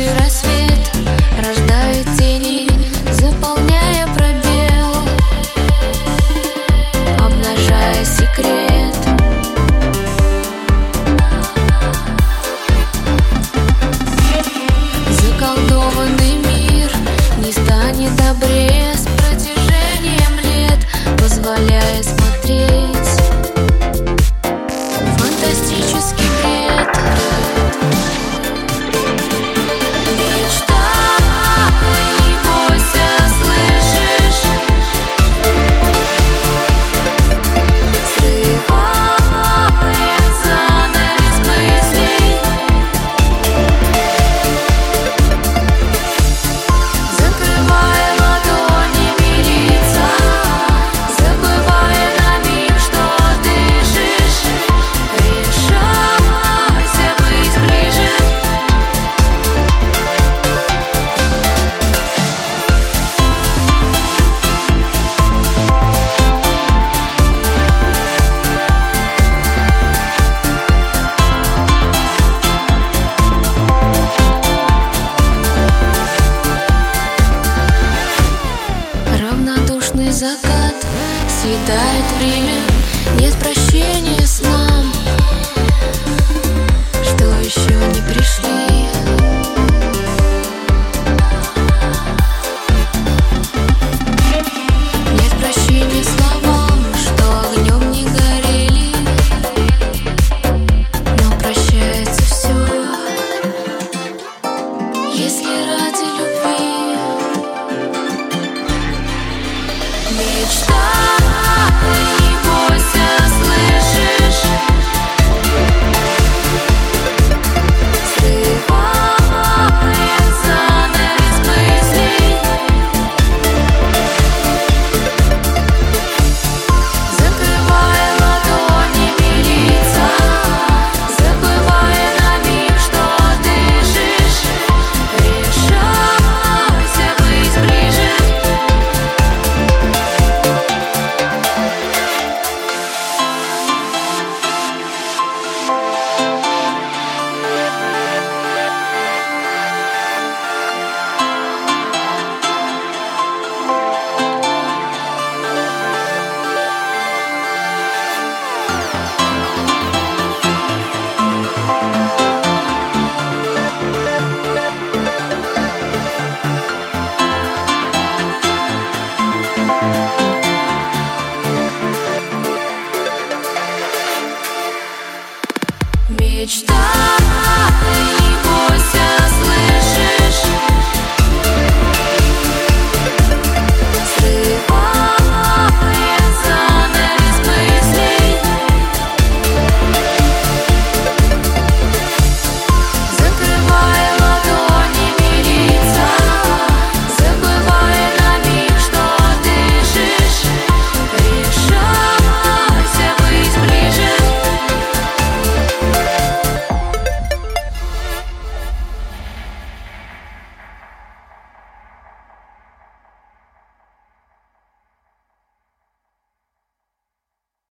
рассвет рождает тени, заполняя пробел, обнажая секрет. Заколдованный мир не станет добрее с протяжением лет, позволяя смотреть фантастический бред. Равнодушный закат, съедает время, нет прощения с нам, что еще не пришли. Нет прощения словам, что огнем не горели, но прощается все, если ради любви. Мечтай, не бойся, слышишь? Срывает занавес мыслей, закрывая ладонями лица, забывая на миг, что дышишь. Решайся быть ближе. Мечта.